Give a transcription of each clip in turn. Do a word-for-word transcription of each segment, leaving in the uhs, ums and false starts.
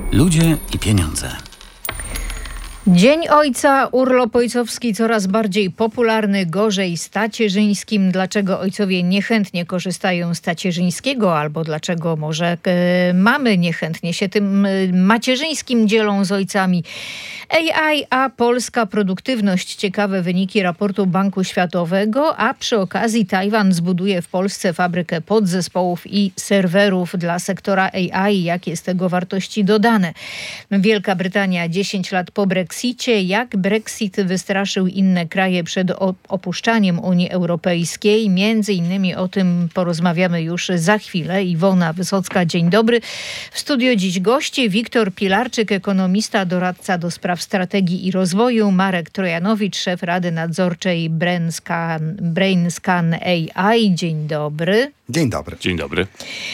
Ludzie i pieniądze. Dzień Ojca, urlop ojcowski coraz bardziej popularny, gorzej z tacierzyńskim. Dlaczego ojcowie niechętnie korzystają z tacierzyńskiego, albo dlaczego może e, mamy niechętnie się tym e, macierzyńskim dzielą z ojcami? A I, a polska produktywność. Ciekawe wyniki raportu Banku Światowego, a przy okazji Tajwan zbuduje w Polsce fabrykę podzespołów i serwerów dla sektora A I. Jakie z tego wartości dodane? Wielka Brytania dziesięć lat po Brexicie. Jak Brexit wystraszył inne kraje przed opuszczaniem Unii Europejskiej? Między innymi o tym porozmawiamy już za chwilę. Iwona Wysocka, dzień dobry. W studiu dziś goście Wiktor Pilarczyk, ekonomista, doradca do spraw strategii i rozwoju, Marek Trojanowicz, szef Rady Nadzorczej Brainscan, Brainscan A I. Dzień dobry. Dzień dobry. Dzień dobry.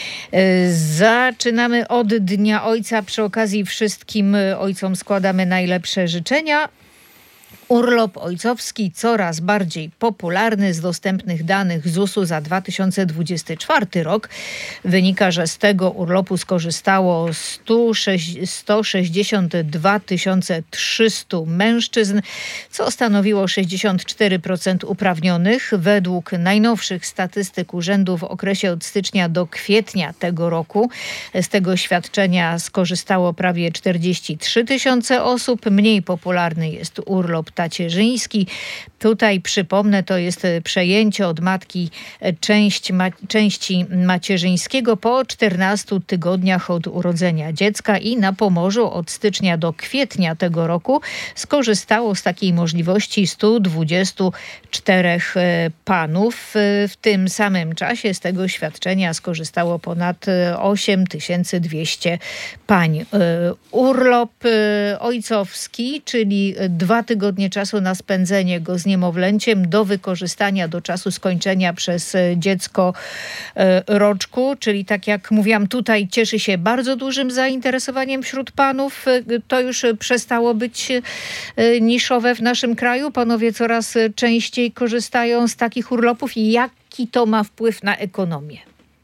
Zaczynamy od Dnia Ojca. Przy okazji wszystkim ojcom składamy najlepsze życzenia. Urlop ojcowski coraz bardziej popularny. Z dostępnych danych zusu za dwa tysiące dwudziesty czwarty rok wynika, że z tego urlopu skorzystało sto sześćdziesiąt dwa tysiące trzysta mężczyzn, co stanowiło sześćdziesiąt cztery procent uprawnionych. Według najnowszych statystyk urzędu w okresie od stycznia do kwietnia tego roku z tego świadczenia skorzystało prawie czterdzieści trzy tysiące osób. Mniej popularny jest urlop tacierzyński. Tutaj przypomnę, to jest przejęcie od matki część, ma, części macierzyńskiego po czternastu tygodniach od urodzenia dziecka i na Pomorzu od stycznia do kwietnia tego roku skorzystało z takiej możliwości sto dwadzieścia cztery panów. W tym samym czasie z tego świadczenia skorzystało ponad osiem tysięcy dwieście pań. Urlop ojcowski, czyli dwa tygodnie czasu na spędzenie go z niemowlęciem do wykorzystania do czasu skończenia przez dziecko roczku, czyli tak jak mówiłam, tutaj cieszy się bardzo dużym zainteresowaniem wśród panów. To już przestało być niszowe w naszym kraju. Panowie coraz częściej korzystają z takich urlopów i jaki to ma wpływ na ekonomię,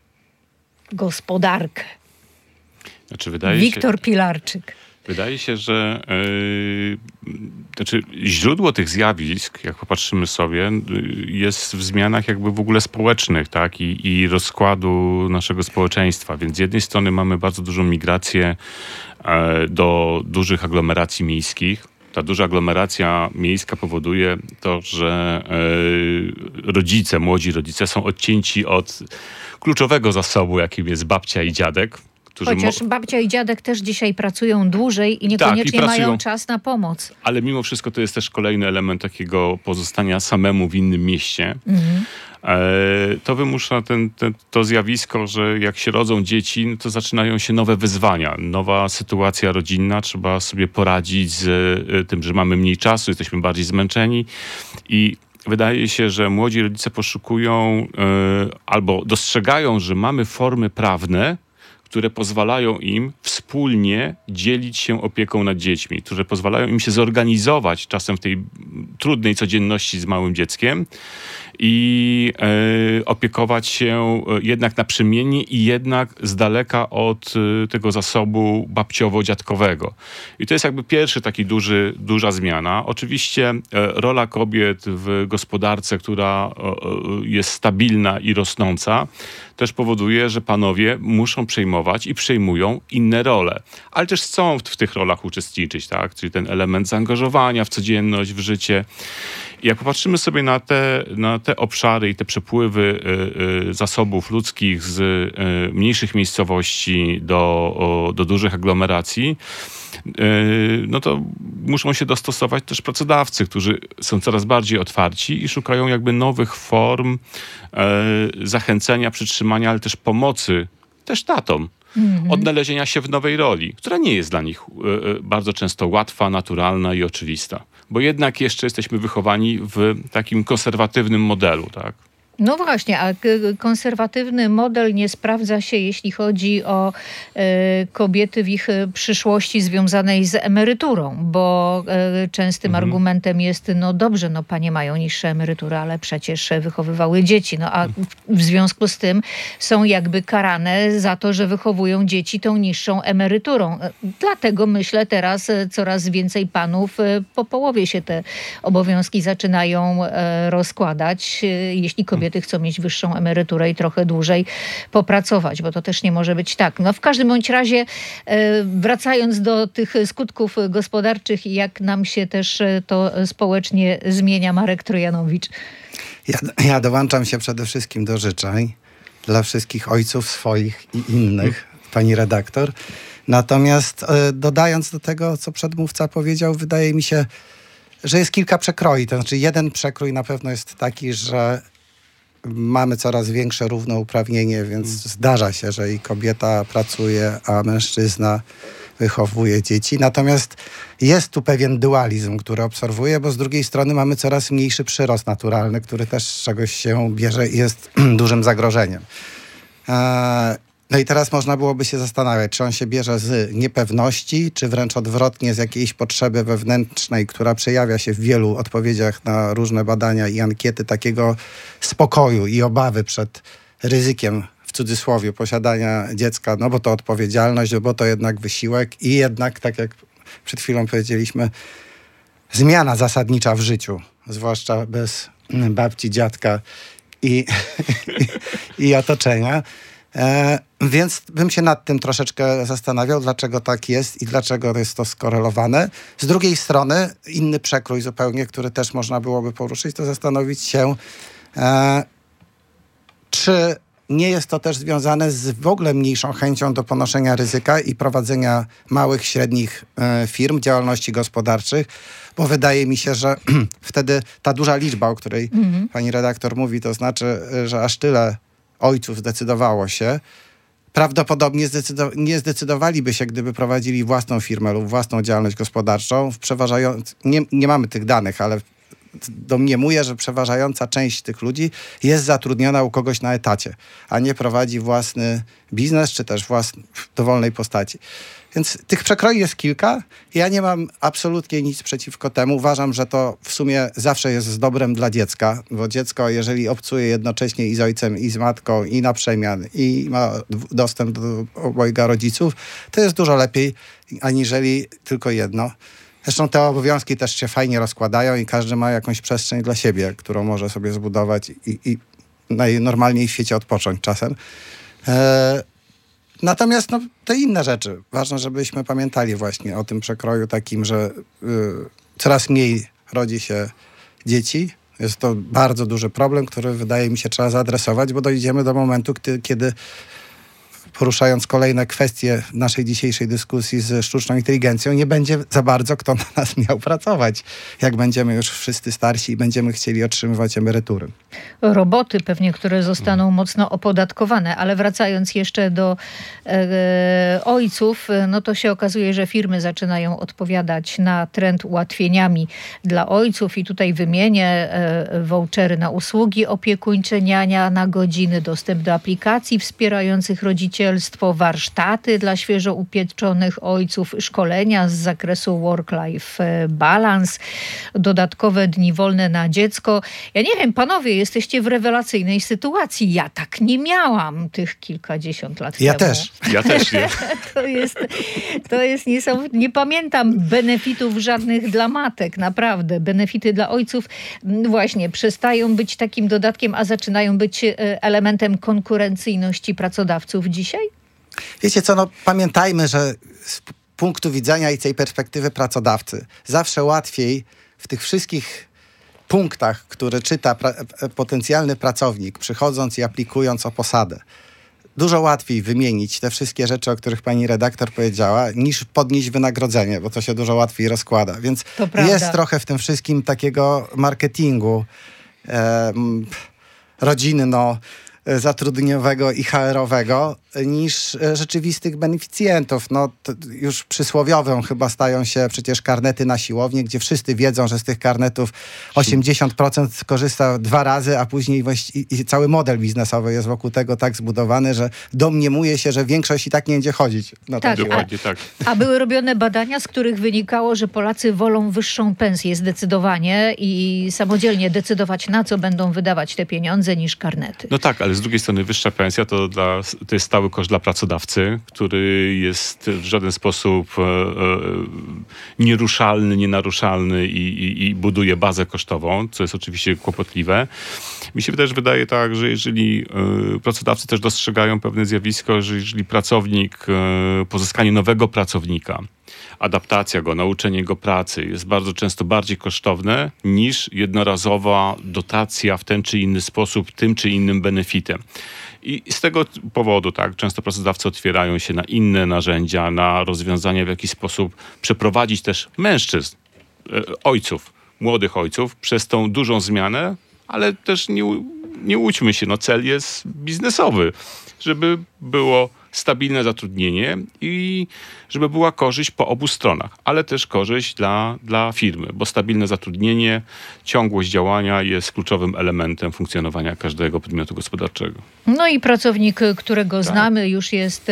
gospodarkę? Znaczy, wydaje Wiktor się... Pilarczyk. Wydaje się, że yy, znaczy źródło tych zjawisk, jak popatrzymy sobie, jest w zmianach jakby w ogóle społecznych, tak? I, i rozkładu naszego społeczeństwa. Więc z jednej strony mamy bardzo dużą migrację e, do dużych aglomeracji miejskich. Ta duża aglomeracja miejska powoduje to, że e, rodzice, młodzi rodzice są odcięci od kluczowego zasobu, jakim jest babcia i dziadek. Chociaż mo- babcia i dziadek też dzisiaj pracują dłużej i niekoniecznie tak, i pracują, mają czas na pomoc. Ale mimo wszystko to jest też kolejny element takiego pozostania samemu w innym mieście. Mhm. E, to wymusza ten, ten, to zjawisko, że jak się rodzą dzieci, no to zaczynają się nowe wyzwania. Nowa sytuacja rodzinna, trzeba sobie poradzić z y, tym, że mamy mniej czasu, jesteśmy bardziej zmęczeni i wydaje się, że młodzi rodzice poszukują y, albo dostrzegają, że mamy formy prawne, które pozwalają im wspólnie dzielić się opieką nad dziećmi, które pozwalają im się zorganizować czasem w tej trudnej codzienności z małym dzieckiem i e, opiekować się jednak naprzemiennie i jednak z daleka od e, tego zasobu babciowo-dziadkowego. I to jest jakby pierwszy taki duży, duża zmiana. Oczywiście e, rola kobiet w gospodarce, która e, jest stabilna i rosnąca, też powoduje, że panowie muszą przejmować i przejmują inne role. Ale też chcą w, w tych rolach uczestniczyć, tak? Czyli ten element zaangażowania w codzienność, w życie. I jak popatrzymy sobie na te, na te obszary i te przepływy y, y, zasobów ludzkich z y, mniejszych miejscowości do, o, do dużych aglomeracji, y, no to muszą się dostosować też pracodawcy, którzy są coraz bardziej otwarci i szukają jakby nowych form y, zachęcenia, przytrzymania, ale też pomocy też tatom. Mm-hmm. Odnalezienia się w nowej roli, która nie jest dla nich y, y, bardzo często łatwa, naturalna i oczywista. Bo jednak jeszcze jesteśmy wychowani w takim konserwatywnym modelu, tak? No właśnie, a konserwatywny model nie sprawdza się, jeśli chodzi o e, kobiety w ich przyszłości związanej z emeryturą, bo e, częstym mhm. argumentem jest, no dobrze, no panie mają niższe emerytury, ale przecież wychowywały dzieci, no a w związku z tym są jakby karane za to, że wychowują dzieci tą niższą emeryturą. Dlatego myślę teraz coraz więcej panów po połowie się te obowiązki zaczynają e, rozkładać, jeśli kobiety Kobiety chcą mieć wyższą emeryturę i trochę dłużej popracować, bo to też nie może być tak. No w każdym bądź razie, wracając do tych skutków gospodarczych i jak nam się też to społecznie zmienia, Marek Trojanowicz. Ja, ja dołączam się przede wszystkim do życzeń dla wszystkich ojców swoich i innych, pani redaktor. Natomiast dodając do tego, co przedmówca powiedział, wydaje mi się, że jest kilka przekroi. To znaczy jeden przekrój na pewno jest taki, że mamy coraz większe równouprawnienie, więc zdarza się, że i kobieta pracuje, a mężczyzna wychowuje dzieci. Natomiast jest tu pewien dualizm, który obserwuję, bo z drugiej strony mamy coraz mniejszy przyrost naturalny, który też z czegoś się bierze i jest dużym zagrożeniem. Eee, No i teraz można byłoby się zastanawiać, czy on się bierze z niepewności, czy wręcz odwrotnie z jakiejś potrzeby wewnętrznej, która przejawia się w wielu odpowiedziach na różne badania i ankiety, takiego spokoju i obawy przed ryzykiem, w cudzysłowie, posiadania dziecka, no bo to odpowiedzialność, bo to jednak wysiłek i jednak, tak jak przed chwilą powiedzieliśmy, zmiana zasadnicza w życiu, zwłaszcza bez babci, dziadka i, i, i otoczenia. E, więc bym się nad tym troszeczkę zastanawiał, dlaczego tak jest i dlaczego jest to skorelowane. Z drugiej strony inny przekrój zupełnie, który też można byłoby poruszyć, to zastanowić się, e, czy nie jest to też związane z w ogóle mniejszą chęcią do ponoszenia ryzyka i prowadzenia małych, średnich e, firm, działalności gospodarczych, bo wydaje mi się, że wtedy ta duża liczba, o której mm-hmm. pani redaktor mówi, to znaczy, że aż tyle ojców zdecydowało się, prawdopodobnie zdecydow- nie zdecydowaliby się, gdyby prowadzili własną firmę lub własną działalność gospodarczą. W przeważając- nie, nie mamy tych danych, ale domniemuję, że przeważająca część tych ludzi jest zatrudniona u kogoś na etacie, a nie prowadzi własny biznes, czy też własny w dowolnej postaci. Więc tych przekroi jest kilka. Ja nie mam absolutnie nic przeciwko temu. Uważam, że to w sumie zawsze jest z dobrem dla dziecka, bo dziecko, jeżeli obcuje jednocześnie i z ojcem, i z matką, i na przemian, i ma dostęp do obojga rodziców, to jest dużo lepiej, aniżeli tylko jedno. Zresztą te obowiązki też się fajnie rozkładają i każdy ma jakąś przestrzeń dla siebie, którą może sobie zbudować i, i najnormalniej w świecie odpocząć czasem. E- Natomiast no, te inne rzeczy. Ważne, żebyśmy pamiętali właśnie o tym przekroju takim, że y, coraz mniej rodzi się dzieci. Jest to bardzo duży problem, który wydaje mi się trzeba zaadresować, bo dojdziemy do momentu, kiedy, kiedy poruszając kolejne kwestie naszej dzisiejszej dyskusji z sztuczną inteligencją, nie będzie za bardzo kto na nas miał pracować, jak będziemy już wszyscy starsi i będziemy chcieli otrzymywać emerytury. Roboty pewnie, które zostaną mocno opodatkowane, ale wracając jeszcze do e, ojców, no to się okazuje, że firmy zaczynają odpowiadać na trend ułatwieniami dla ojców i tutaj wymienię e, vouchery na usługi opiekuńcze, niania na godziny, dostęp do aplikacji wspierających rodzicielstwo, warsztaty dla świeżo upieczonych ojców, szkolenia z zakresu work-life balance, dodatkowe dni wolne na dziecko. Ja nie wiem, panowie, jesteście w rewelacyjnej sytuacji. Ja tak nie miałam tych kilkadziesiąt lat ja temu. Też. Ja też nie. to jest, to jest niesamowite. Nie pamiętam benefitów żadnych dla matek, naprawdę. Benefity dla ojców właśnie przestają być takim dodatkiem, a zaczynają być elementem konkurencyjności pracodawców dzisiaj? Wiecie co, no pamiętajmy, że z punktu widzenia i tej perspektywy pracodawcy zawsze łatwiej w tych wszystkich punktach, które czyta pra- potencjalny pracownik, przychodząc i aplikując o posadę, dużo łatwiej wymienić te wszystkie rzeczy, o których pani redaktor powiedziała, niż podnieść wynagrodzenie, bo to się dużo łatwiej rozkłada. Więc jest trochę w tym wszystkim takiego marketingu e, rodzinno zatrudnieniowego i H R-owego niż rzeczywistych beneficjentów. No, już przysłowiową chyba stają się przecież karnety na siłownię, gdzie wszyscy wiedzą, że z tych karnetów osiemdziesiąt procent korzysta dwa razy, a później właści- i cały model biznesowy jest wokół tego tak zbudowany, że domniemuje się, że większość i tak nie będzie chodzić na Tak, tą Dokładnie tak. A były robione badania, z których wynikało, że Polacy wolą wyższą pensję zdecydowanie i samodzielnie decydować, na co będą wydawać te pieniądze, niż karnety. No tak, ale z drugiej strony wyższa pensja to, dla, to jest stały koszt dla pracodawcy, który jest w żaden sposób e, e, nieruszalny, nienaruszalny i, i, i buduje bazę kosztową, co jest oczywiście kłopotliwe. Mi się też wydaje tak, że jeżeli e, pracodawcy też dostrzegają pewne zjawisko, że jeżeli pracownik, e, pozyskanie nowego pracownika, adaptacja go, nauczenie go pracy jest bardzo często bardziej kosztowne niż jednorazowa dotacja w ten czy inny sposób, tym czy innym benefitem. I z tego powodu tak, często pracodawcy otwierają się na inne narzędzia, na rozwiązania, w jaki sposób przeprowadzić też mężczyzn, ojców, młodych ojców przez tą dużą zmianę, ale też nie, nie łudźmy się, no cel jest biznesowy, żeby było stabilne zatrudnienie i żeby była korzyść po obu stronach, ale też korzyść dla, dla firmy, bo stabilne zatrudnienie, ciągłość działania jest kluczowym elementem funkcjonowania każdego podmiotu gospodarczego. No i pracownik, którego tak. znamy, już jest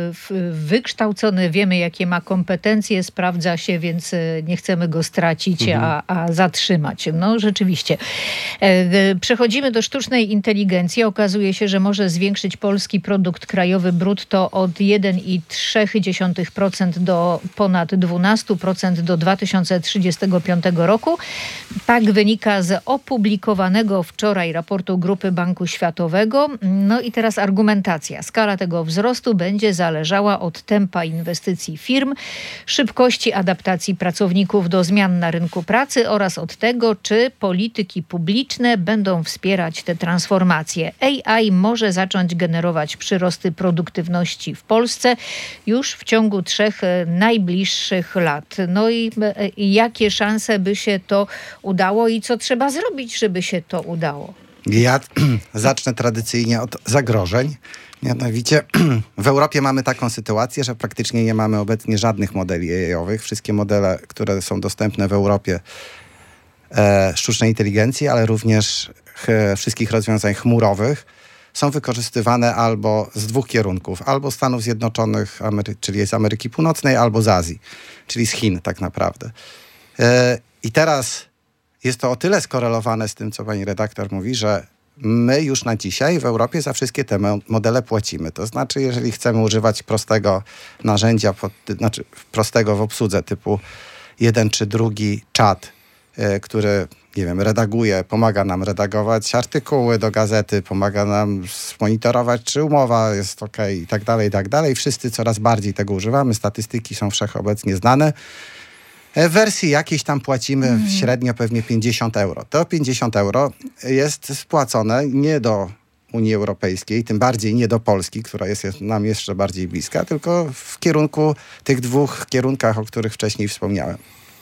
wykształcony, wiemy jakie ma kompetencje, sprawdza się, więc nie chcemy go stracić, mhm. a, a zatrzymać. No rzeczywiście. Przechodzimy do sztucznej inteligencji. Okazuje się, że może zwiększyć polski produkt krajowy brutto od jeden i trzy dziesiątych procent do ponad dwanaście procent do dwa tysiące trzydziestego piątego roku. Tak wynika z opublikowanego wczoraj raportu Grupy Banku Światowego. No i teraz argumentacja. Skala tego wzrostu będzie zależała od tempa inwestycji firm, szybkości adaptacji pracowników do zmian na rynku pracy oraz od tego, czy polityki publiczne będą wspierać te transformacje. A I może zacząć generować przyrosty produktywności w Polsce już w ciągu trzech najbliższych lat. No i, i jakie szanse by się to udało i co trzeba zrobić, żeby się to udało? Ja zacznę tradycyjnie od zagrożeń. Mianowicie w Europie mamy taką sytuację, że praktycznie nie mamy obecnie żadnych modeli A I-owych. Wszystkie modele, które są dostępne w Europie e, sztucznej inteligencji, ale również ch, wszystkich rozwiązań chmurowych są wykorzystywane albo z dwóch kierunków. Albo Stanów Zjednoczonych, Amery- czyli z Ameryki Północnej, albo z Azji, czyli z Chin tak naprawdę. E, I teraz jest to o tyle skorelowane z tym, co pani redaktor mówi, że my już na dzisiaj w Europie za wszystkie te modele płacimy. To znaczy, jeżeli chcemy używać prostego narzędzia, pod, znaczy prostego w obsłudze typu jeden czy drugi czat, yy, który, nie wiem, redaguje, pomaga nam redagować artykuły do gazety, pomaga nam monitorować, czy umowa jest okej i tak dalej, i tak dalej. Wszyscy coraz bardziej tego używamy. Statystyki są wszechobecnie znane. W wersji jakiejś tam płacimy mm. średnio pewnie pięćdziesiąt euro. To pięćdziesiąt euro jest spłacone nie do Unii Europejskiej, tym bardziej nie do Polski, która jest nam jeszcze bardziej bliska, tylko w kierunku tych dwóch kierunkach, o których wcześniej wspomniałem.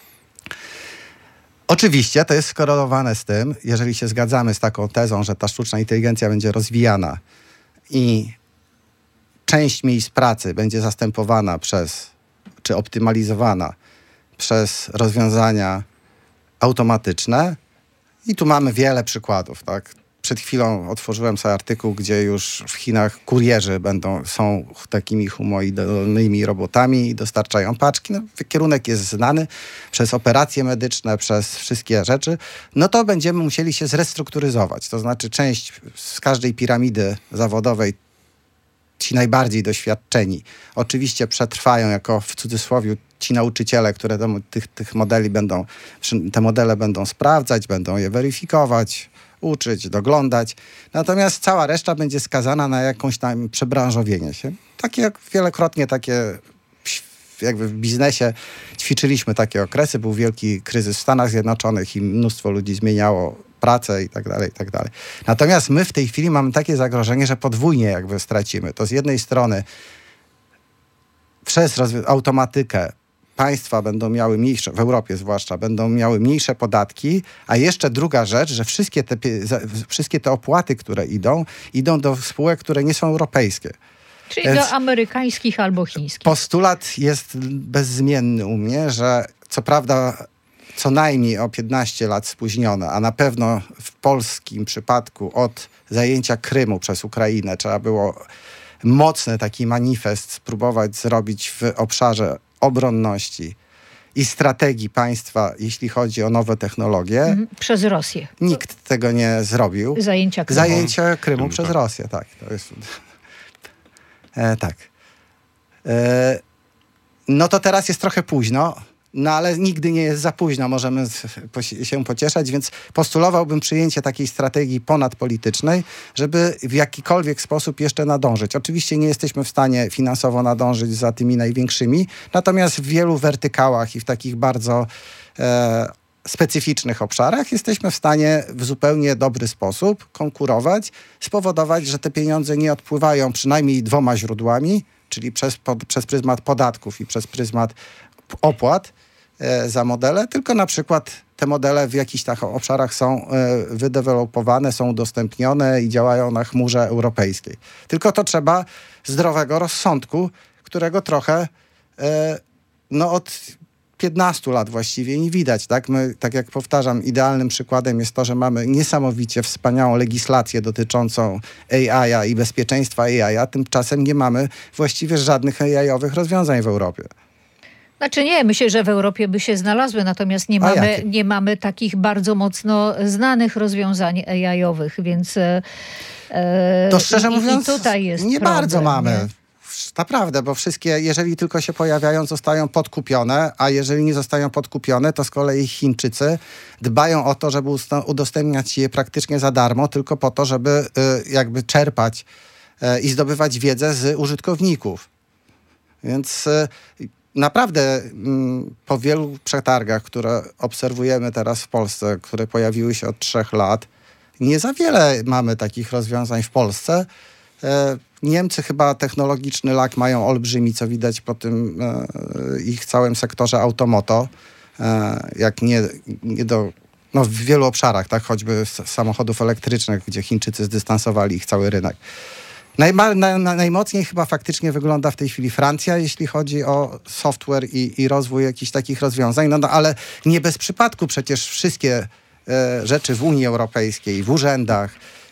Oczywiście to jest skorelowane z tym, jeżeli się zgadzamy z taką tezą, że ta sztuczna inteligencja będzie rozwijana i część miejsc pracy będzie zastępowana przez, czy optymalizowana przez rozwiązania automatyczne. I tu mamy wiele przykładów, tak? Przed chwilą otworzyłem sobie artykuł, gdzie już w Chinach kurierzy będą, są takimi humanoidalnymi robotami i dostarczają paczki. No, kierunek jest znany przez operacje medyczne, przez wszystkie rzeczy. No to będziemy musieli się zrestrukturyzować. To znaczy część z każdej piramidy zawodowej, ci najbardziej doświadczeni, oczywiście przetrwają jako w cudzysłowie ci nauczyciele, które do, tych, tych modeli będą, te modele będą sprawdzać, będą je weryfikować, uczyć, doglądać. Natomiast cała reszta będzie skazana na jakąś tam przebranżowienie się. Takie jak wielokrotnie takie jakby w biznesie ćwiczyliśmy takie okresy. Był wielki kryzys w Stanach Zjednoczonych i mnóstwo ludzi zmieniało pracę i tak dalej, i tak dalej. Natomiast my w tej chwili mamy takie zagrożenie, że podwójnie jakby stracimy. To z jednej strony przez rozwi- automatykę państwa będą miały mniejsze, w Europie zwłaszcza, będą miały mniejsze podatki, a jeszcze druga rzecz, że wszystkie te, wszystkie te opłaty, które idą, idą do spółek, które nie są europejskie. Czyli Więc do amerykańskich albo chińskich. Postulat jest bezzmienny u mnie, że co prawda co najmniej o piętnaście lat spóźnione, a na pewno w polskim przypadku od zajęcia Krymu przez Ukrainę trzeba było mocny taki manifest spróbować zrobić w obszarze obronności i strategii państwa, jeśli chodzi o nowe technologie. Mhm. Przez Rosję. Nikt tego nie zrobił. Zajęcia Krymu. Zajęcie Krymu przez Rosję, tak. To jest... E, tak. E, no to teraz jest trochę późno, no ale nigdy nie jest za późno, możemy się pocieszać, więc postulowałbym przyjęcie takiej strategii ponadpolitycznej, żeby w jakikolwiek sposób jeszcze nadążyć. Oczywiście nie jesteśmy w stanie finansowo nadążyć za tymi największymi, natomiast w wielu wertykałach i w takich bardzo e, specyficznych obszarach jesteśmy w stanie w zupełnie dobry sposób konkurować, spowodować, że te pieniądze nie odpływają przynajmniej dwoma źródłami, czyli przez, pod, przez pryzmat podatków i przez pryzmat opłat e, za modele, tylko na przykład te modele w jakichś tak obszarach są e, wydevelopowane, są udostępnione i działają na chmurze europejskiej. Tylko to trzeba zdrowego rozsądku, którego trochę e, no od piętnastu lat właściwie nie widać. Tak? My, tak jak powtarzam, idealnym przykładem jest to, że mamy niesamowicie wspaniałą legislację dotyczącą A I i bezpieczeństwa A I, a tymczasem nie mamy właściwie żadnych A I-owych rozwiązań w Europie. Znaczy nie, myślę, że w Europie by się znalazły, natomiast nie mamy, nie mamy takich bardzo mocno znanych rozwiązań A I-owych, więc e, to szczerze i, mówiąc i tutaj jest nie problem, bardzo mamy. Nie? Naprawdę, bo wszystkie, jeżeli tylko się pojawiają, zostają podkupione, a jeżeli nie zostają podkupione, to z kolei Chińczycy dbają o to, żeby udostępniać je praktycznie za darmo, tylko po to, żeby y, jakby czerpać y, i zdobywać wiedzę z użytkowników. Więc y, naprawdę y, po wielu przetargach, które obserwujemy teraz w Polsce, które pojawiły się od trzech lat, nie za wiele mamy takich rozwiązań w Polsce. Y, Niemcy chyba technologiczny lak mają olbrzymi, co widać po tym e, ich całym sektorze automoto, e, jak nie, nie do, no w wielu obszarach, tak, choćby z samochodów elektrycznych, gdzie Chińczycy zdystansowali ich cały rynek. Najma, na, na, najmocniej chyba faktycznie wygląda w tej chwili Francja, jeśli chodzi o software i, i rozwój jakichś takich rozwiązań, no, no ale nie bez przypadku przecież wszystkie e, rzeczy w Unii Europejskiej, w urzędach,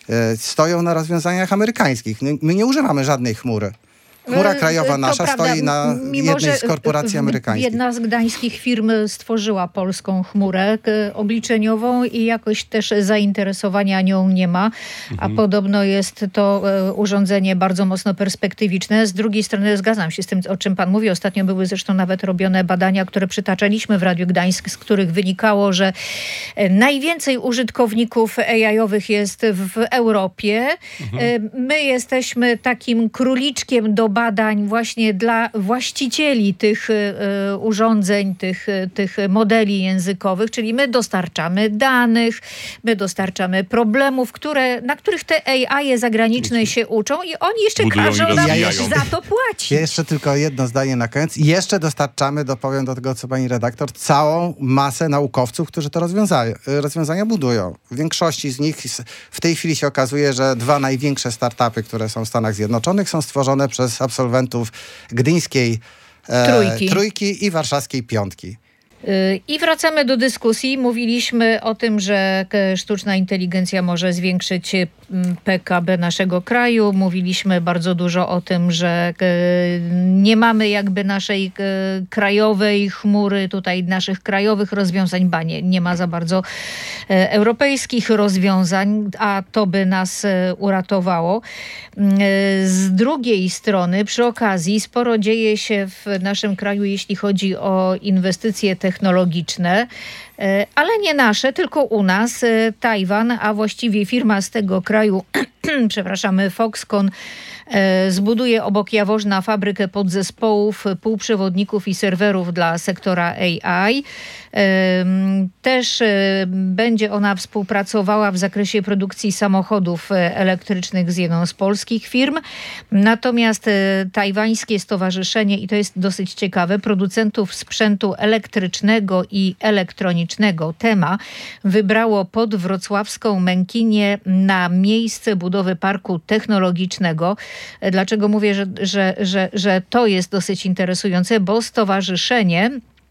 stoją na rozwiązaniach amerykańskich. My nie używamy żadnej chmury. Chmura krajowa nasza prawda, stoi na mimo, jednej z korporacji amerykańskich. Jedna z gdańskich firm stworzyła polską chmurę obliczeniową i jakoś też zainteresowania nią nie ma. Mhm. A podobno jest to urządzenie bardzo mocno perspektywiczne. Z drugiej strony zgadzam się z tym, o czym pan mówi. Ostatnio były zresztą nawet robione badania, które przytaczaliśmy w Radiu Gdańsk, z których wynikało, że najwięcej użytkowników A I-owych jest w Europie. Mhm. My jesteśmy takim króliczkiem do badań właśnie dla właścicieli tych y, urządzeń, tych, tych modeli językowych, czyli my dostarczamy danych, my dostarczamy problemów, które, na których te A I zagraniczne się uczą i oni jeszcze Budują każą nam ja za to płacić. Ja jeszcze tylko jedno zdanie na koniec. Jeszcze dostarczamy, dopowiem do tego, co pani redaktor, całą masę naukowców, którzy to rozwiązają, rozwiązania budują. W większości z nich w tej chwili się okazuje, że dwa największe startupy, które są w Stanach Zjednoczonych, są stworzone przez absolwentów gdyńskiej e, trójki. trójki i warszawskiej piątki. I wracamy do dyskusji. Mówiliśmy o tym, że sztuczna inteligencja może zwiększyć P K B naszego kraju. Mówiliśmy bardzo dużo o tym, że nie mamy jakby naszej krajowej chmury, tutaj naszych krajowych rozwiązań, ba nie, nie ma za bardzo europejskich rozwiązań, a to by nas uratowało. Z drugiej strony, przy okazji, sporo dzieje się w naszym kraju, jeśli chodzi o inwestycje technologiczne, ale nie nasze, tylko u nas. Tajwan, a właściwie firma z tego kraju, kraju, przepraszamy, Foxconn zbuduje obok Jaworzna fabrykę podzespołów, półprzewodników i serwerów dla sektora A I. Też będzie ona współpracowała w zakresie produkcji samochodów elektrycznych z jedną z polskich firm. Natomiast tajwańskie stowarzyszenie, i to jest dosyć ciekawe, producentów sprzętu elektrycznego i elektronicznego Tema wybrało podwrocławską Mękinię na miejsce budowy parku technologicznego. Dlaczego mówię, że, że, że, że to jest dosyć interesujące? Bo stowarzyszenie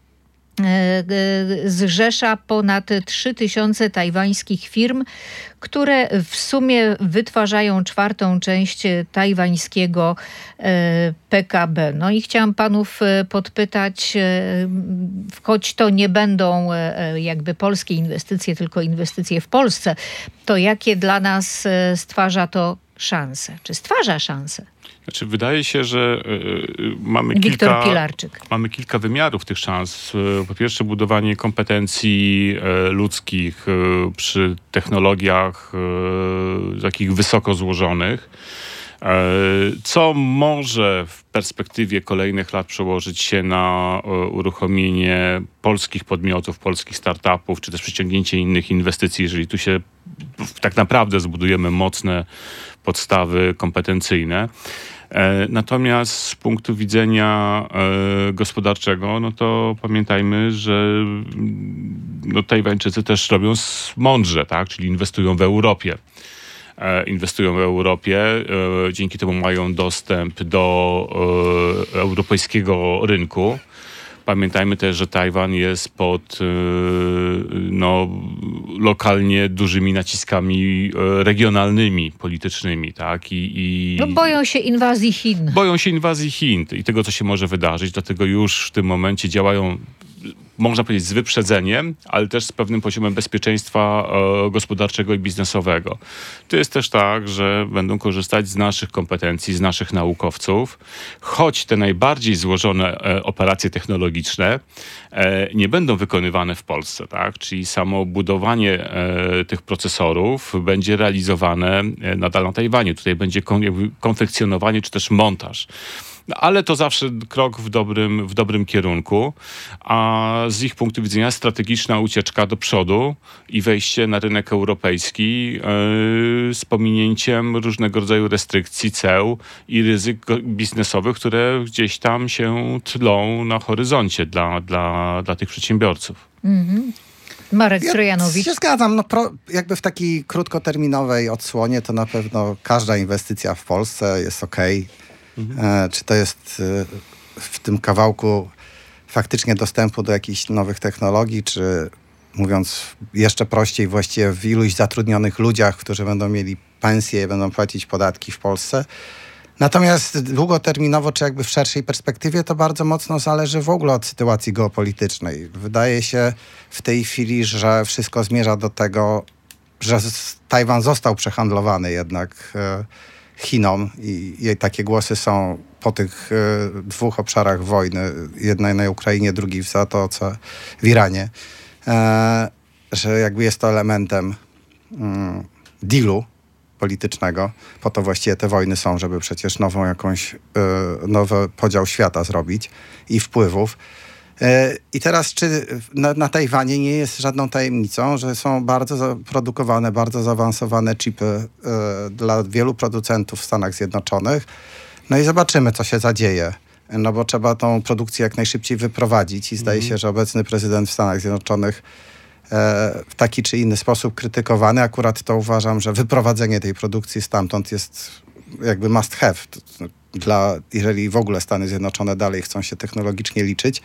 zrzesza ponad trzy tysiące tajwańskich firm, które w sumie wytwarzają czwartą część tajwańskiego P K B. No i chciałam panów podpytać, choć to nie będą jakby polskie inwestycje, tylko inwestycje w Polsce, to jakie dla nas stwarza to szanse? Czy stwarza szanse? Znaczy, wydaje się, że y, mamy, Wiktor kilka, Pilarczyk. mamy kilka wymiarów tych szans. Po pierwsze, budowanie kompetencji y, ludzkich y, przy technologiach y, takich wysoko złożonych, y, co może w perspektywie kolejnych lat przełożyć się na y, uruchomienie polskich podmiotów, polskich startupów, czy też przyciągnięcie innych inwestycji, jeżeli tu się tak naprawdę zbudujemy mocne podstawy kompetencyjne. Natomiast z punktu widzenia gospodarczego, no to pamiętajmy, że no, Tajwańczycy też robią mądrze, tak? Czyli inwestują w Europie. Inwestują w Europie, dzięki temu mają dostęp do europejskiego rynku. Pamiętajmy też, że Tajwan jest pod no, lokalnie dużymi naciskami regionalnymi, politycznymi, tak? I, i no boją się inwazji Chin. Boją się inwazji Chin i tego, co się może wydarzyć. Dlatego już w tym momencie działają, można powiedzieć, z wyprzedzeniem, ale też z pewnym poziomem bezpieczeństwa e, gospodarczego i biznesowego. To jest też tak, że będą korzystać z naszych kompetencji, z naszych naukowców, choć te najbardziej złożone e, operacje technologiczne e, nie będą wykonywane w Polsce, tak? Czyli samo budowanie e, tych procesorów będzie realizowane e, nadal na Tajwanie. Tutaj będzie kon, jakby konfekcjonowanie czy też montaż. No, ale to zawsze krok w dobrym, w dobrym kierunku, a z ich punktu widzenia strategiczna ucieczka do przodu i wejście na rynek europejski yy, z pominięciem różnego rodzaju restrykcji, ceł i ryzyk biznesowych, które gdzieś tam się tlą na horyzoncie dla, dla, dla tych przedsiębiorców. Mm-hmm. Marek Trojanowicz. Ja się zgadzam. No, pro, jakby w takiej krótkoterminowej odsłonie to na pewno każda inwestycja w Polsce jest okej. Mhm. E, czy to jest e, w tym kawałku faktycznie dostępu do jakichś nowych technologii, czy mówiąc jeszcze prościej, właściwie w iluś zatrudnionych ludziach, którzy będą mieli pensje i będą płacić podatki w Polsce. Natomiast długoterminowo, czy jakby w szerszej perspektywie, to bardzo mocno zależy w ogóle od sytuacji geopolitycznej. Wydaje się w tej chwili, że wszystko zmierza do tego, że Tajwan został przehandlowany jednak e, Chinom i, i takie głosy są po tych y, dwóch obszarach wojny, jednej na Ukrainie, drugiej w Zatoce, w Iranie, e, że jakby jest to elementem y, dealu politycznego. Po to właściwie te wojny są, żeby przecież nową jakąś, y, nowy podział świata zrobić i wpływów. I teraz, czy na, na Tajwanie nie jest żadną tajemnicą, że są bardzo produkowane, bardzo zaawansowane chipy y, dla wielu producentów w Stanach Zjednoczonych. No i zobaczymy, co się zadzieje. No bo trzeba tą produkcję jak najszybciej wyprowadzić i zdaje mm. się, że obecny prezydent w Stanach Zjednoczonych e, w taki czy inny sposób krytykowany. Akurat to uważam, że wyprowadzenie tej produkcji stamtąd jest jakby must have. Dla, jeżeli w ogóle Stany Zjednoczone dalej chcą się technologicznie liczyć.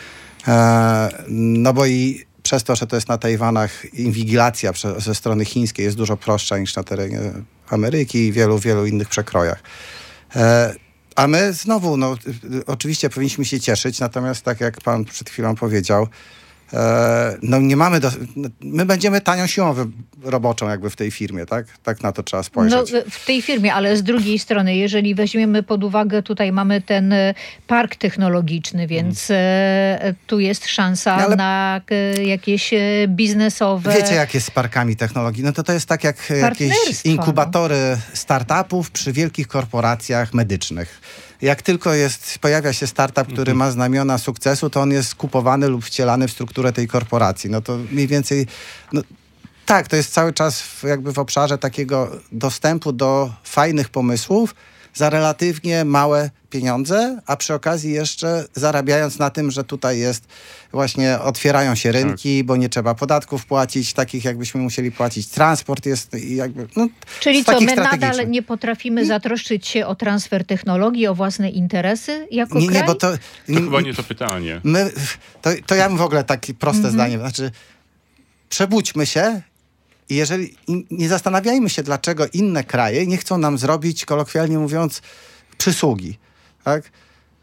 E, no bo i przez to, że to jest na Tajwanach, inwigilacja prze, ze strony chińskiej jest dużo prostsza niż na terenie Ameryki i wielu, wielu innych przekrojach. E, a my znowu, no oczywiście powinniśmy się cieszyć, natomiast tak jak pan przed chwilą powiedział, e, no nie mamy, do, my będziemy tanią siłą wy, roboczą jakby w tej firmie, tak? Tak na to trzeba spojrzeć. No, w tej firmie, ale z drugiej strony, jeżeli weźmiemy pod uwagę, tutaj mamy ten park technologiczny, więc hmm. tu jest szansa ale na jakieś biznesowe... Wiecie, jak jest z parkami technologii? No to to jest tak jak jakieś inkubatory no. startupów przy wielkich korporacjach medycznych. Jak tylko jest, pojawia się startup, który ma znamiona sukcesu, to on jest kupowany lub wcielany w strukturę tej korporacji. No to mniej więcej... No, tak, to jest cały czas w, jakby w obszarze takiego dostępu do fajnych pomysłów za relatywnie małe pieniądze, a przy okazji jeszcze zarabiając na tym, że tutaj jest właśnie otwierają się rynki, tak. bo nie trzeba podatków płacić, takich jakbyśmy musieli płacić. Transport jest jakby... No, Czyli co, my nadal nie potrafimy zatroszczyć się o transfer technologii, o własne interesy jako nie, kraj? Nie, bo to... To nie, chyba nie to pytanie. My, to, to ja bym w ogóle takie proste mm-hmm. zdanie, znaczy przebudźmy się i jeżeli nie zastanawiajmy się, dlaczego inne kraje nie chcą nam zrobić, kolokwialnie mówiąc, przysługi. Tak?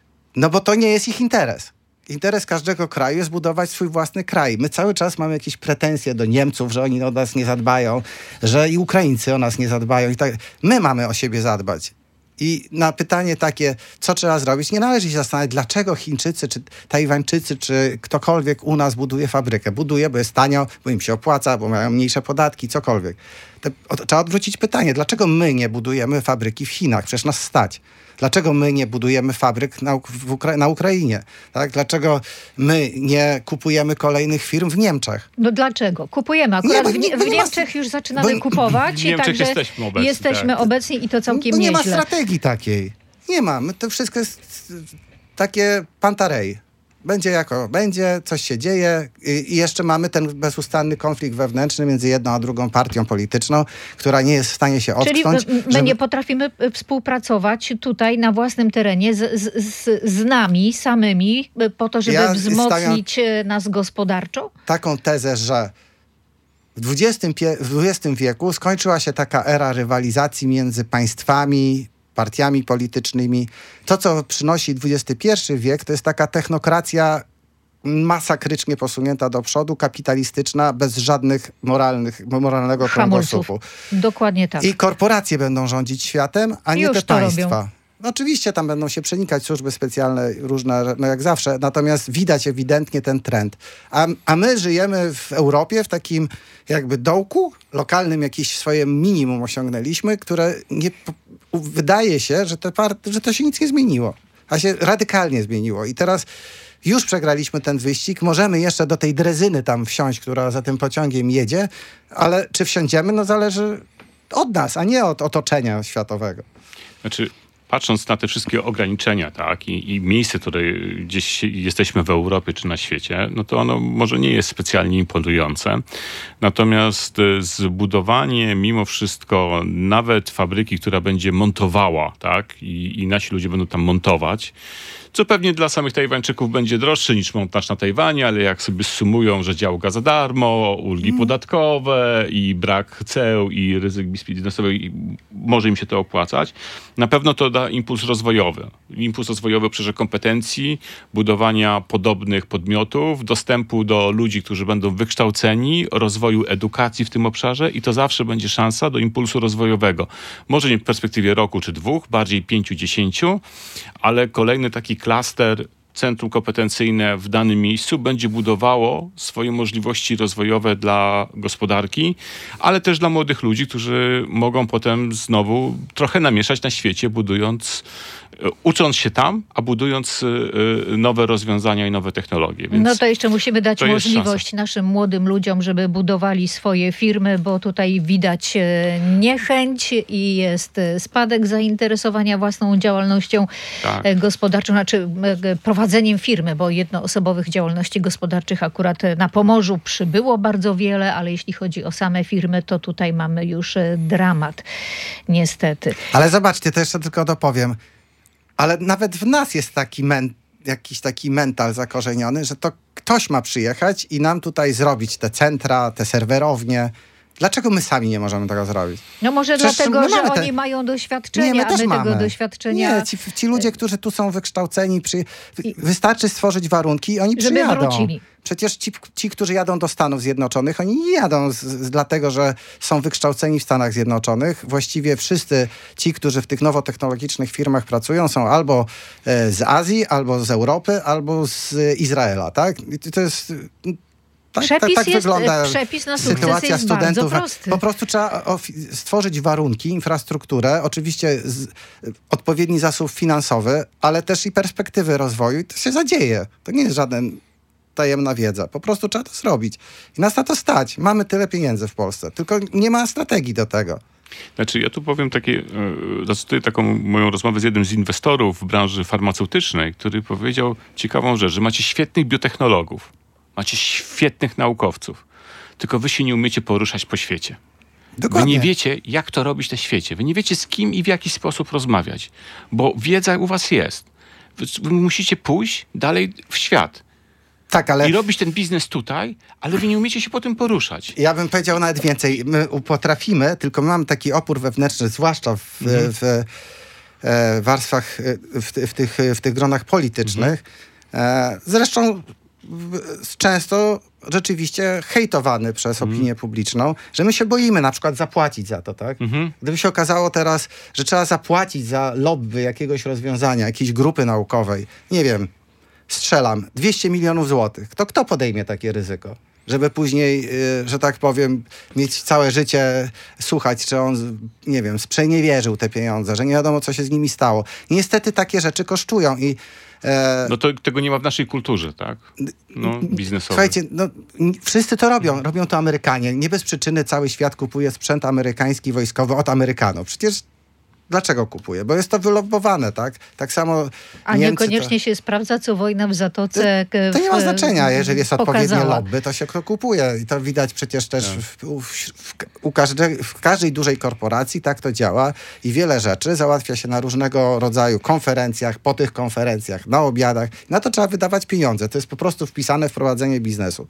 No bo to nie jest ich interes. Interes każdego kraju jest budować swój własny kraj. My cały czas mamy jakieś pretensje do Niemców, że oni o nas nie zadbają, że i Ukraińcy o nas nie zadbają. I tak. My mamy o siebie zadbać. I na pytanie takie, co trzeba zrobić, nie należy się zastanawiać, dlaczego Chińczycy, czy Tajwańczycy, czy ktokolwiek u nas buduje fabrykę. Buduje, bo jest tanio, bo im się opłaca, bo mają mniejsze podatki, cokolwiek. To, o, trzeba odwrócić pytanie, dlaczego my nie budujemy fabryki w Chinach? Przecież nas stać. Dlaczego my nie budujemy fabryk na, w Ukra- na Ukrainie? Tak? Dlaczego my nie kupujemy kolejnych firm w Niemczech? No dlaczego? Kupujemy. Akurat nie, w, nie, w Niemczech już zaczynamy bo, kupować. W Niemczech także jesteśmy obecni. Jesteśmy tak. obecni i to całkiem no, nie nieźle. ma strategii takiej. Nie ma. My to wszystko jest takie pantarej. Będzie jako będzie, coś się dzieje i, i jeszcze mamy ten bezustanny konflikt wewnętrzny między jedną a drugą partią polityczną, która nie jest w stanie się ocknąć. Czyli my żeby... nie potrafimy współpracować tutaj na własnym terenie z, z, z nami samymi po to, żeby ja wzmocnić stawiam... nas gospodarczo? Taką tezę, że w dwudziestym wieku skończyła się taka era rywalizacji między państwami, partiami politycznymi. To, co przynosi dwudziesty pierwszy wiek, to jest taka technokracja masakrycznie posunięta do przodu, kapitalistyczna, bez żadnych moralnych, moralnego kręgosłupu. Dokładnie tak. I korporacje będą rządzić światem, a nie Już te to państwa. robią. Oczywiście tam będą się przenikać służby specjalne, różne, no jak zawsze, natomiast widać ewidentnie ten trend. A, a my żyjemy w Europie w takim jakby dołku, lokalnym jakieś swoje minimum osiągnęliśmy, które nie, wydaje się, że, te part, że to się nic nie zmieniło. A się radykalnie zmieniło. I teraz już przegraliśmy ten wyścig, możemy jeszcze do tej drezyny tam wsiąść, która za tym pociągiem jedzie, ale czy wsiądziemy, no zależy od nas, a nie od otoczenia światowego. Znaczy... Patrząc na te wszystkie ograniczenia, tak, i, i miejsce, które gdzieś jesteśmy w Europie czy na świecie, no to ono może nie jest specjalnie imponujące. Natomiast zbudowanie mimo wszystko nawet fabryki, która będzie montowała, tak, i, i nasi ludzie będą tam montować, co pewnie dla samych Tajwańczyków będzie droższe niż montaż na Tajwanie, ale jak sobie sumują, że działka za darmo, ulgi mm. podatkowe i brak ceł i ryzyk biznesowy, może im się to opłacać, na pewno to da impuls rozwojowy. Impuls rozwojowy w obszarze kompetencji, budowania podobnych podmiotów, dostępu do ludzi, którzy będą wykształceni, rozwoju edukacji w tym obszarze i to zawsze będzie szansa do impulsu rozwojowego. Może nie w perspektywie roku czy dwóch, bardziej pięciu, dziesięciu, ale kolejny taki klaster, centrum kompetencyjne w danym miejscu będzie budowało swoje możliwości rozwojowe dla gospodarki, ale też dla młodych ludzi, którzy mogą potem znowu trochę namieszać na świecie, budując, ucząc się tam, a budując nowe rozwiązania i nowe technologie. Więc no to jeszcze musimy dać to możliwość naszym młodym ludziom, żeby budowali swoje firmy, bo tutaj widać niechęć i jest spadek zainteresowania własną działalnością tak. gospodarczą, znaczy prowadzeniem firmy, bo jednoosobowych działalności gospodarczych akurat na Pomorzu przybyło bardzo wiele, ale jeśli chodzi o same firmy, to tutaj mamy już dramat, niestety. Ale zobaczcie, to jeszcze tylko dopowiem. Ale nawet w nas jest taki men, jakiś taki mental zakorzeniony, że to ktoś ma przyjechać i nam tutaj zrobić te centra, te serwerownie Dlaczego my sami nie możemy tego zrobić? No może Przecież dlatego, my że mamy te- oni mają doświadczenie, Nie, my a też my mamy. tego doświadczenia... Nie, ci, ci ludzie, którzy tu są wykształceni, przy, wystarczy stworzyć warunki i oni Żeby przyjadą. wrócili. Przecież ci, ci, którzy jadą do Stanów Zjednoczonych, oni nie jadą z, z, dlatego, że są wykształceni w Stanach Zjednoczonych. Właściwie wszyscy ci, którzy w tych nowotechnologicznych firmach pracują, są albo e, z Azji, albo z Europy, albo z Izraela, tak? I to jest... Tak, Przepis tak, tak jest- wygląda przepis na sukces sytuacja jest bardzo studentów. prosty. Po prostu trzeba ofi- stworzyć warunki, infrastrukturę, oczywiście z, odpowiedni zasób finansowy, ale też i perspektywy rozwoju i to się zadzieje. To nie jest żaden tajemna wiedza. Po prostu trzeba to zrobić. I nas na to stać. Mamy tyle pieniędzy w Polsce, tylko nie ma strategii do tego. Znaczy, ja tu powiem takie, e, zacytuję taką moją rozmowę z jednym z inwestorów w branży farmaceutycznej, który powiedział ciekawą rzecz, że macie świetnych biotechnologów, macie świetnych naukowców, tylko wy się nie umiecie poruszać po świecie. Dokładnie. Wy nie wiecie, jak to robić na świecie. Wy nie wiecie, z kim i w jaki sposób rozmawiać, bo wiedza u was jest. Wy, wy musicie pójść dalej w świat Tak, ale... i robić ten biznes tutaj, ale wy nie umiecie się po tym poruszać. Ja bym powiedział nawet więcej. My potrafimy, tylko mamy taki opór wewnętrzny, zwłaszcza w, Mhm. w, e, warstwach, e, w, w, tych, w tych gronach politycznych. E, zresztą w, często rzeczywiście hejtowany przez opinię publiczną, że my się boimy na przykład zapłacić za to, tak? Mhm. Gdyby się okazało teraz, że trzeba zapłacić za lobby jakiegoś rozwiązania, jakiejś grupy naukowej, nie wiem, strzelam, dwieście milionów złotych. To kto podejmie takie ryzyko? Żeby później, y, że tak powiem, mieć całe życie, słuchać, czy on, nie wiem, sprzeniewierzył te pieniądze, że nie wiadomo, co się z nimi stało. Niestety takie rzeczy kosztują i e, No to tego nie ma w naszej kulturze, tak? No, biznesowej. słuchajcie, no, n- wszyscy to robią. Robią to Amerykanie. Nie bez przyczyny cały świat kupuje sprzęt amerykański, wojskowy od Amerykanów. Przecież dlaczego kupuje? Bo jest to wylobbowane, tak? Tak samo A Niemcy niekoniecznie się sprawdza, co wojna w Zatoce To, k- to nie ma w- znaczenia, jeżeli jest odpowiednie pokazała. lobby, to się kto kupuje. I to widać przecież też w, w, w, u każdej, w każdej dużej korporacji tak to działa i wiele rzeczy załatwia się na różnego rodzaju konferencjach, po tych konferencjach, na obiadach. Na to trzeba wydawać pieniądze. To jest po prostu wpisane w prowadzenie biznesu.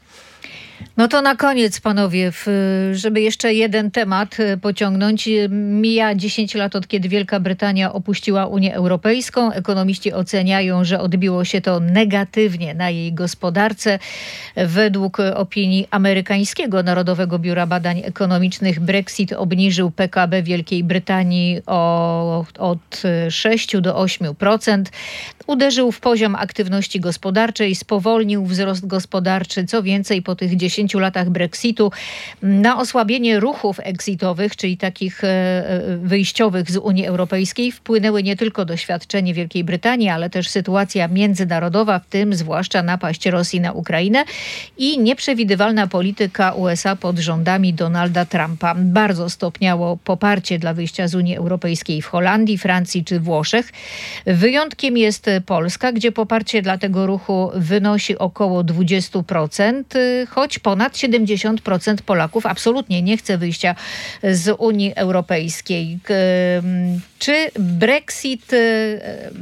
No to na koniec, panowie, w- żeby jeszcze jeden temat e, pociągnąć. Mija dziesięć lat od kiedy Wielka Brytania opuściła Unię Europejską. Ekonomiści oceniają, że odbiło się to negatywnie na jej gospodarce. Według opinii amerykańskiego Narodowego Biura Badań Ekonomicznych Brexit obniżył P K B Wielkiej Brytanii o, od sześć do ośmiu procent. Uderzył w poziom aktywności gospodarczej, spowolnił wzrost gospodarczy. Co więcej, po tych dziesięciu latach Brexitu na osłabienie ruchów exitowych, czyli takich e, wyjściowych z Unii Europejskiej, wpłynęły nie tylko doświadczenie Wielkiej Brytanii, ale też sytuacja międzynarodowa, w tym zwłaszcza napaść Rosji na Ukrainę i nieprzewidywalna polityka U S A pod rządami Donalda Trumpa. Bardzo stopniało poparcie dla wyjścia z Unii Europejskiej w Holandii, Francji czy Włoszech. Wyjątkiem jest Polska, gdzie poparcie dla tego ruchu wynosi około dwadzieścia procent, choć ponad siedemdziesiąt procent Polaków absolutnie nie chce wyjścia z Unii Europejskiej. K- Czy Brexit e,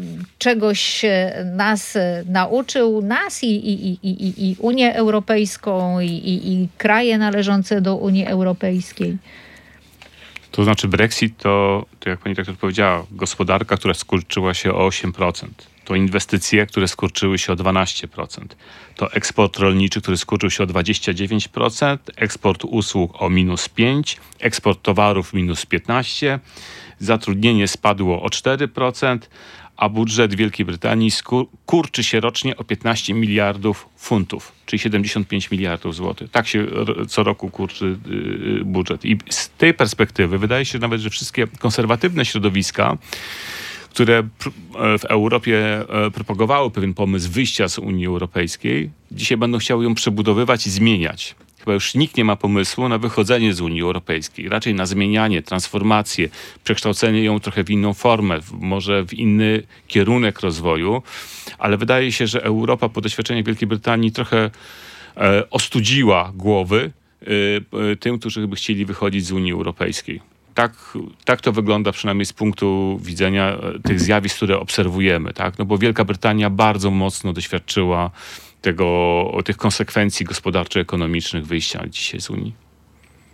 czegoś nas nauczył, nas i, i, i, i, i Unię Europejską i, i, i kraje należące do Unii Europejskiej? To znaczy Brexit to, to jak pani doktor powiedziała, gospodarka, która skurczyła się o osiem procent. To inwestycje, które skurczyły się o dwanaście procent. To eksport rolniczy, który skurczył się o dwadzieścia dziewięć procent. Eksport usług o minus pięć procent. Eksport towarów minus piętnaście procent. Zatrudnienie spadło o cztery procent. A budżet Wielkiej Brytanii skur- kurczy się rocznie o piętnaście miliardów funtów, czyli siedemdziesiąt pięć miliardów złotych. Tak się r- co roku kurczy yy, budżet. I z tej perspektywy wydaje się nawet, że wszystkie konserwatywne środowiska, które pr- w Europie e, propagowały pewien pomysł wyjścia z Unii Europejskiej, dzisiaj będą chciały ją przebudowywać i zmieniać. Chyba już nikt nie ma pomysłu na wychodzenie z Unii Europejskiej. Raczej na zmienianie, transformację, przekształcenie ją trochę w inną formę, w, może w inny kierunek rozwoju. Ale wydaje się, że Europa po doświadczeniach Wielkiej Brytanii trochę e, ostudziła głowy e, e, tym, którzy by chcieli wychodzić z Unii Europejskiej. Tak, tak to wygląda przynajmniej z punktu widzenia e, tych zjawisk, które obserwujemy. Tak? No bo Wielka Brytania bardzo mocno doświadczyła tego, tych konsekwencji gospodarczo-ekonomicznych wyjścia dzisiaj z Unii.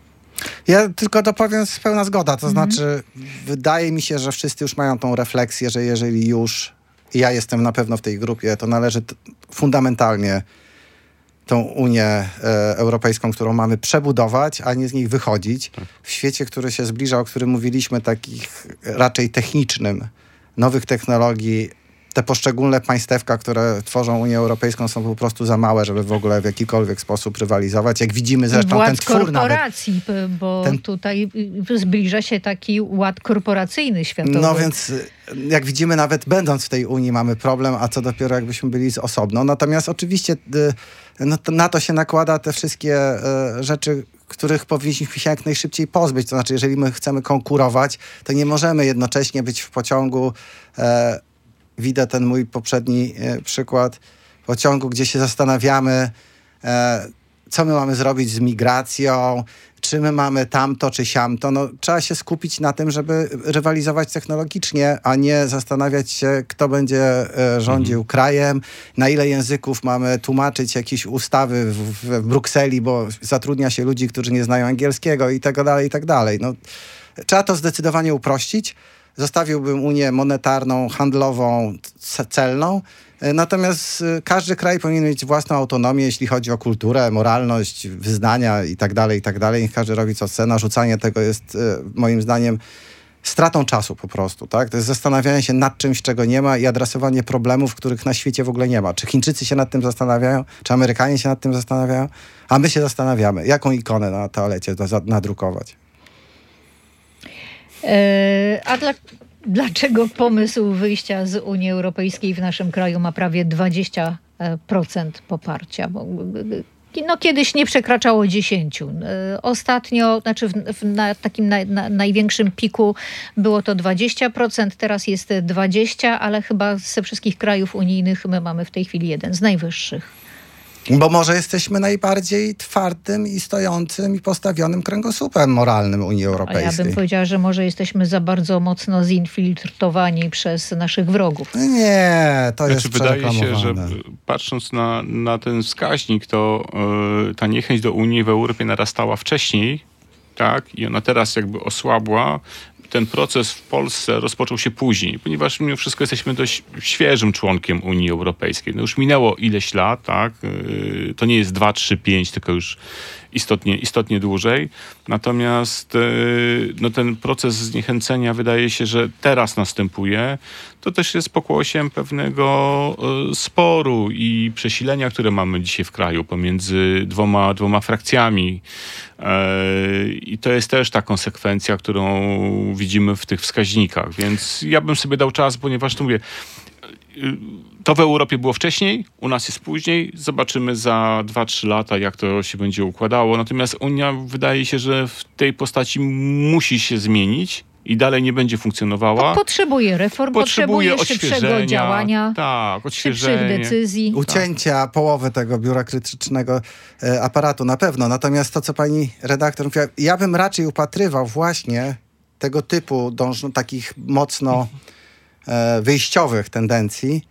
Ja tylko dopowiem, z pełna zgoda. To Mhm. znaczy, wydaje mi się, że wszyscy już mają tą refleksję, że jeżeli już, i ja jestem na pewno w tej grupie, to należy t- fundamentalnie tą Unię e, Europejską, którą mamy, przebudować, a nie z niej wychodzić. W świecie, który się zbliża, o którym mówiliśmy, takich raczej technicznym, nowych technologii, te poszczególne państewka, które tworzą Unię Europejską, są po prostu za małe, żeby w ogóle w jakikolwiek sposób rywalizować. Jak widzimy zresztą Władz ten twór nawet. korporacji, p- bo Ten- tutaj y, zbliża się taki ład korporacyjny światowy. No więc y, jak widzimy, nawet będąc w tej Unii mamy problem, a co dopiero jakbyśmy byli z osobno. Natomiast oczywiście y, no to na to się nakłada te wszystkie y, rzeczy, których powinniśmy się jak najszybciej pozbyć. To znaczy, jeżeli my chcemy konkurować, to nie możemy jednocześnie być w pociągu, e, widzę ten mój poprzedni e, przykład, pociągu, gdzie się zastanawiamy, e, co my mamy zrobić z migracją, czy my mamy tamto, czy siamto. No, trzeba się skupić na tym, żeby rywalizować technologicznie, a nie zastanawiać się, kto będzie e, rządził Mhm. krajem, na ile języków mamy tłumaczyć jakieś ustawy w, w, w Brukseli, bo zatrudnia się ludzi, którzy nie znają angielskiego i tak dalej, i tak dalej. No, trzeba to zdecydowanie uprościć. Zostawiłbym Unię monetarną, handlową, c- celną. E, Natomiast e, każdy kraj powinien mieć własną autonomię, jeśli chodzi o kulturę, moralność, wyznania i tak dalej, i tak dalej. Niech każdy robi co chce. Narzucanie tego jest e, moim zdaniem stratą czasu po prostu, tak? To jest zastanawianie się nad czymś, czego nie ma i adresowanie problemów, których na świecie w ogóle nie ma. Czy Chińczycy się nad tym zastanawiają? Czy Amerykanie się nad tym zastanawiają? A my się zastanawiamy, jaką ikonę na toalecie za- za- nadrukować. E, a dla, dlaczego pomysł wyjścia z Unii Europejskiej w naszym kraju ma prawie dwadzieścia procent poparcia? Bo, no, kiedyś nie przekraczało dziesięć. E, Ostatnio, znaczy w, w, na takim na, na, największym piku było to dwadzieścia procent, teraz jest dwadzieścia procent, ale chyba ze wszystkich krajów unijnych my mamy w tej chwili jeden z najwyższych. Bo może jesteśmy najbardziej twardym i stojącym i postawionym kręgosłupem moralnym Unii A ja Europejskiej. bym powiedziała, że może jesteśmy za bardzo mocno zinfiltrowani przez naszych wrogów. Nie, to jest Znaczy, wydaje się, że przereklamowane. patrząc na, na ten wskaźnik, to yy, ta niechęć do Unii w Europie narastała wcześniej, tak? I ona teraz jakby osłabła. Ten proces w Polsce rozpoczął się później, ponieważ mimo wszystko jesteśmy dość świeżym członkiem Unii Europejskiej. No już minęło ileś lat, tak? Yy, to nie jest dwa, trzy, pięć, tylko już istotnie, istotnie dłużej. Natomiast yy, no ten proces zniechęcenia wydaje się, że teraz następuje. To też jest pokłosiem pewnego yy, sporu i przesilenia, które mamy dzisiaj w kraju pomiędzy dwoma, dwoma frakcjami. Yy, I to jest też ta konsekwencja, którą widzimy w tych wskaźnikach. Więc ja bym sobie dał czas, ponieważ tu mówię, yy, to w Europie było wcześniej, u nas jest później. Zobaczymy za dwa trzy lata, jak to się będzie układało. Natomiast Unia wydaje się, że w tej postaci musi się zmienić i dalej nie będzie funkcjonowała. Potrzebuje reform, potrzebuje, potrzebuje szybszego odświeżenia. działania, Tak, szybszych odświeżenia. decyzji. Ucięcia połowy tego biurokratycznego e, aparatu na pewno. Natomiast to, co pani redaktor mówiła, ja bym raczej upatrywał właśnie tego typu dąż, takich mocno e, wyjściowych tendencji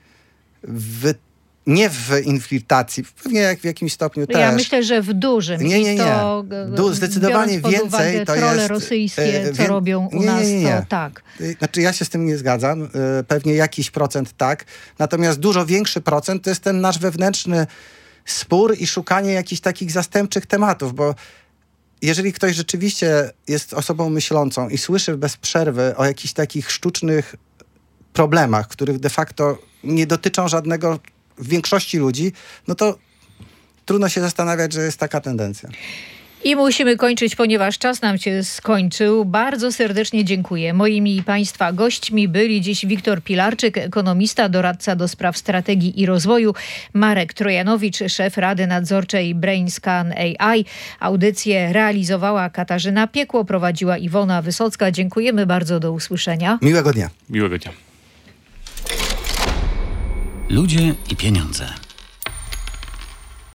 w, nie w infiltracji, pewnie jak w jakimś stopniu też. Ja myślę, że w dużym. Nie, nie, I nie. to, Du- zdecydowanie biorąc pod więcej uwagę to trole jest, rosyjskie, e, co wię- robią u nie, nie, nas, nie, nie. to tak. Znaczy ja się z tym nie zgadzam. Y, Pewnie jakiś procent tak. Natomiast dużo większy procent to jest ten nasz wewnętrzny spór i szukanie jakichś takich zastępczych tematów, bo jeżeli ktoś rzeczywiście jest osobą myślącą i słyszy bez przerwy o jakichś takich sztucznych problemach, których de facto nie dotyczą żadnego w większości ludzi, no to trudno się zastanawiać, że jest taka tendencja. I musimy kończyć, ponieważ czas nam się skończył. Bardzo serdecznie dziękuję. Moimi i Państwa gośćmi byli dziś Wiktor Pilarczyk, ekonomista, doradca do spraw strategii i rozwoju, Marek Trojanowicz, szef Rady Nadzorczej BrainScan A I. Audycję realizowała Katarzyna Piekło, prowadziła Iwona Wysocka. Dziękujemy bardzo, do usłyszenia. Miłego dnia. Miłego dnia. Ludzie i pieniądze.